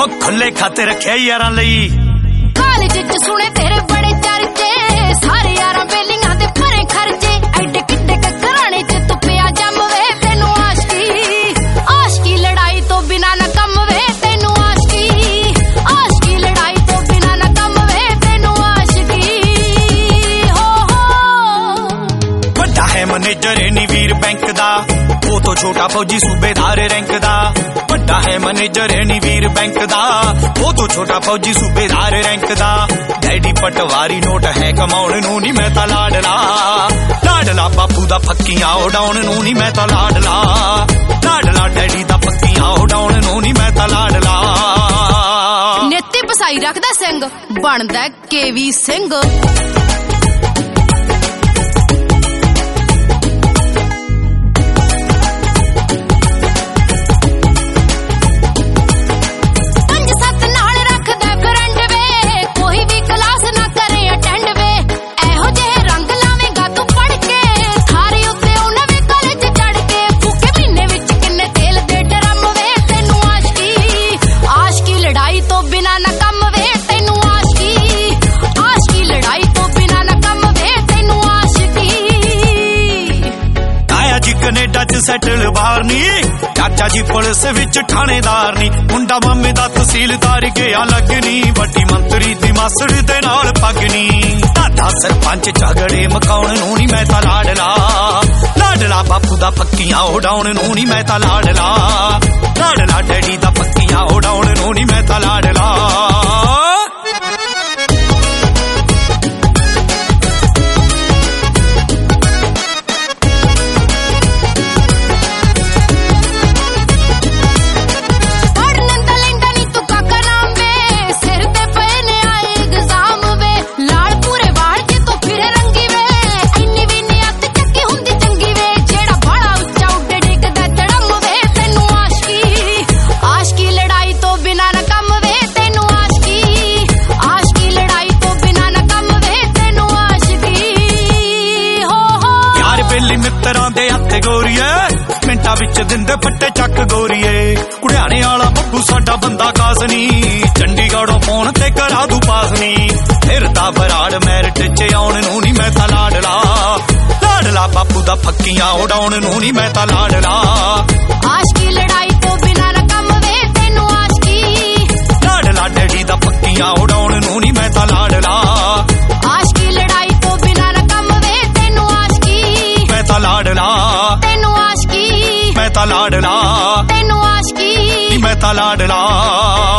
खुले खाते रखे यारां लई कालेज च सुने तेरे बड़े चर्चे सारे यारां बेलियां ते भरे खर्चे एडे किड्डे घराने च तू पिया जम वे तेनू आशकी लड़ाई तो बिना न कम वे तेनू आशकी लड़ाई तो बिना न कम वे तेनू आशकी हो बड़ा है मैनेजर नी वीर बैंक दा वो तो छोटा फौजी सूबेदार रैंक दा बड़ा है मैनेजर नी वीर बैंक दा वो तो छोटा फौजी सूबेदार रैंक दा डैडी पटवारी नोट है कमाउण नूं नी मैं तां लाडला बापू दा फक्कियां उडाउण नूं नी मैं तां लाडला डैडी दा फक्कियां उडाउण नूं नी मैं तां लाडला नेते बसाई रखदा ਸਿੰਘ ਬਣਦਾ केवी ਸਿੰਘ कनेडा च सैटल बाहर नी चाचा जी पुलिस विच थानेदार नी मुंडा मामे दा तहसीलदार गया लगनी वड्डी मंत्री दी मासड़ दे नाल पगनी दादा सरपंच झगड़े मकाउण नूं नी मैं तां लाडला बापू दा फक्कियां उडाउण नूं नी मैं तां लाडला डैडी दा फक्कियां उडाउण नूं नी मैं तां लाडला मित्तरां दे हत्थ गोरीए मिंटां विच दिंदे फट्टे चक गोरीए कुड़ियाने वाला बब्बू साडा बंदा खास नी चंडीगढ़ों फोन ते करा दू पास नी फिरदा बराड़ मैरिट च आउण नूं नी मैं तां लाडला बापू दा फक्कियां उडाउण नूं नी मैं तां लाडला आशकी लड़ाई तो बिना न कम वे तेनू आशकी डैडी दा फक्कियां उडाउण नूं नी मैं तां लाडला आशकी लड़ाई तो बिना न कम वे तेनू आशकी मैं तां लाडला तेनू आशकी मैं तां लाडला तेनू आशकी मैं तां लाडला